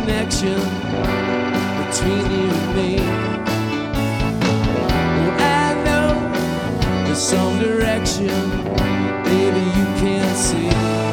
connection between you and me. Oh, I know there's some direction, baby, you can't see.